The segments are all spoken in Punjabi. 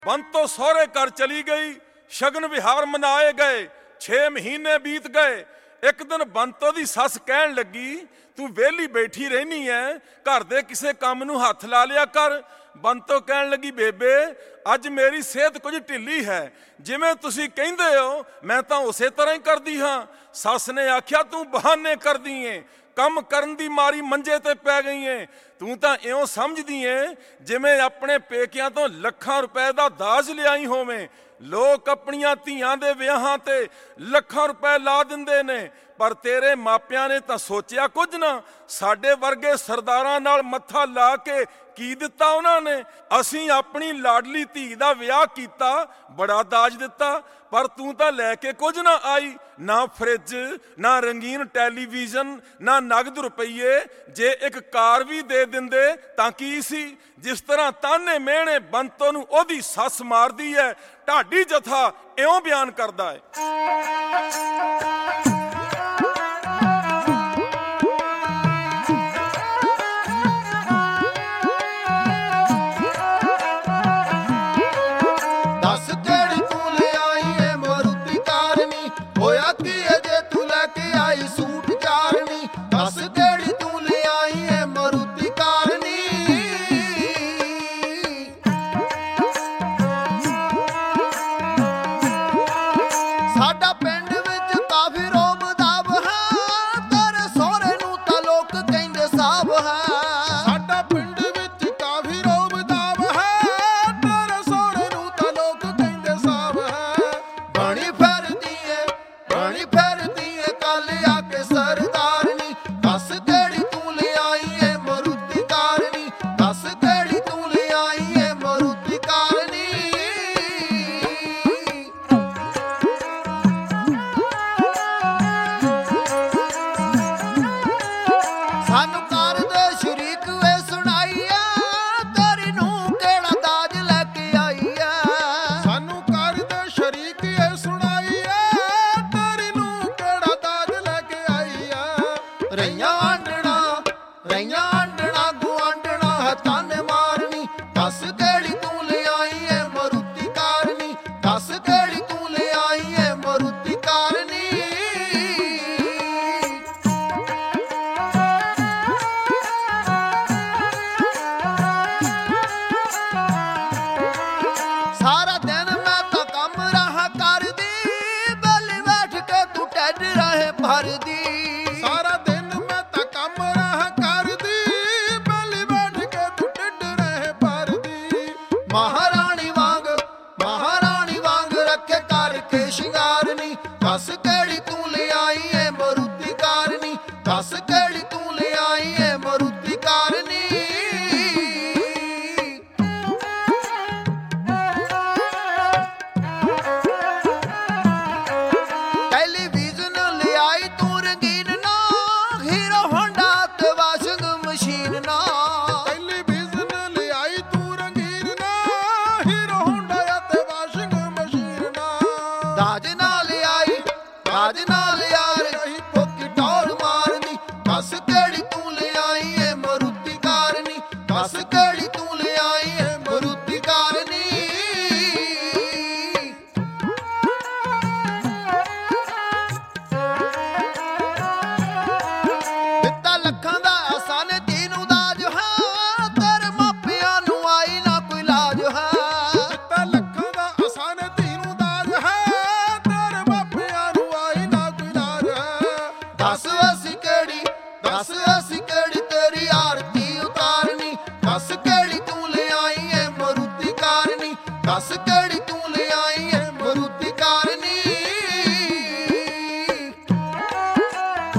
ਬੰਤੋ ਸਹੁਰੇ ਘਰ ਚਲੀ ਗਈ। ਸ਼ਗਨ ਵਿਹਾਰ ਮਨਾਏ ਗਏ। 6 ਮਹੀਨੇ ਬੀਤ ਗਏ। ਇੱਕ ਦਿਨ ਬੰਤੋ ਦੀ ਸੱਸ ਕਹਿਣ ਲੱਗੀ, ਤੂੰ ਵਿਹਲੀ ਬੈਠੀ ਰਹਿਨੀ ਐ, ਘਰ ਦੇ ਕਿਸੇ ਕੰਮ ਨੂੰ ਹੱਥ ਲਾ ਲਿਆ ਕਰ। ਬੰਤੋ ਕਹਿਣ ਲੱਗੀ, ਬੇਬੇ ਅੱਜ ਮੇਰੀ ਸਿਹਤ ਕੁਝ ਢਿੱਲੀ ਹੈ, ਜਿਵੇਂ ਤੁਸੀਂ ਕਹਿੰਦੇ ਹੋ ਮੈਂ ਤਾਂ ਉਸੇ ਤਰ੍ਹਾਂ ਹੀ ਕਰਦੀ ਹਾਂ। ਸੱਸ ਨੇ ਆਖਿਆ, ਤੂੰ ਬਹਾਨੇ ਕਰਦੀ ਏ, ਕੰਮ ਕਰਨ ਦੀ ਮਾਰੀ ਮੰਜੇ ਤੇ ਪੈ ਗਈ ਏ। ਤੂੰ ਤਾਂ ਇਉਂ ਸਮਝਦੀ ਏ ਜਿਵੇਂ ਆਪਣੇ ਪੇਕਿਆਂ ਤੋਂ ਲੱਖਾਂ ਰੁਪਏ ਦਾ ਦਾਜ ਲਿਆਈ ਹੋਵੇਂ। ਲੋਕ ਆਪਣੀਆਂ ਧੀਆਂ ਦੇ ਵਿਆਹਾਂ ਤੇ ਲੱਖਾਂ ਰੁਪਏ ਲਾ ਦਿੰਦੇ ਨੇ, ਪਰ ਤੇਰੇ ਮਾਪਿਆਂ ਨੇ ਤਾਂ ਸੋਚਿਆ ਕੁਝ ਨਾ। ਸਾਡੇ ਵਰਗੇ ਸਰਦਾਰਾਂ ਨਾਲ ਮੱਥਾ ਲਾ ਕੇ ਕੀ ਦਿੱਤਾ ਉਹਨਾਂ ਨੇ? ਅਸੀਂ ਆਪਣੀ ਲਾਡਲੀ ਧੀ ਦਾ ਵਿਆਹ ਕੀਤਾ, ਬੜਾ ਦਾਜ ਦਿੱਤਾ, ਪਰ ਤੂੰ ਤਾਂ ਲੈ ਕੇ ਕੁਝ ਨਾ ਆਈ। ਨਾ ਫਰਿੱਜ, ਨਾ ਰੰਗੀਨ ਟੈਲੀਵਿਜ਼ਨ, ਨਾ ਨਗਦ ਰੁਪਈਏ। ਜੇ ਇੱਕ ਕਾਰ ਵੀ ਦੇ ਦਿੰਦੇ ਤਾਂ ਕੀ ਸੀ? ਜਿਸ ਤਰ੍ਹਾਂ ਤਾਨੇ ਮਿਹਣੇ ਬੰਤੋ ਨੂੰ ਉਹਦੀ ਸੱਸ ਮਾਰਦੀ ਹੈ, ਢਾਡੀ ਜਥਾ ਇਉਂ ਬਿਆਨ ਕਰਦਾ ਹੈ।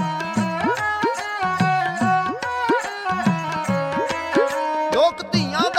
ਲੋਕ ਧੀਆਂ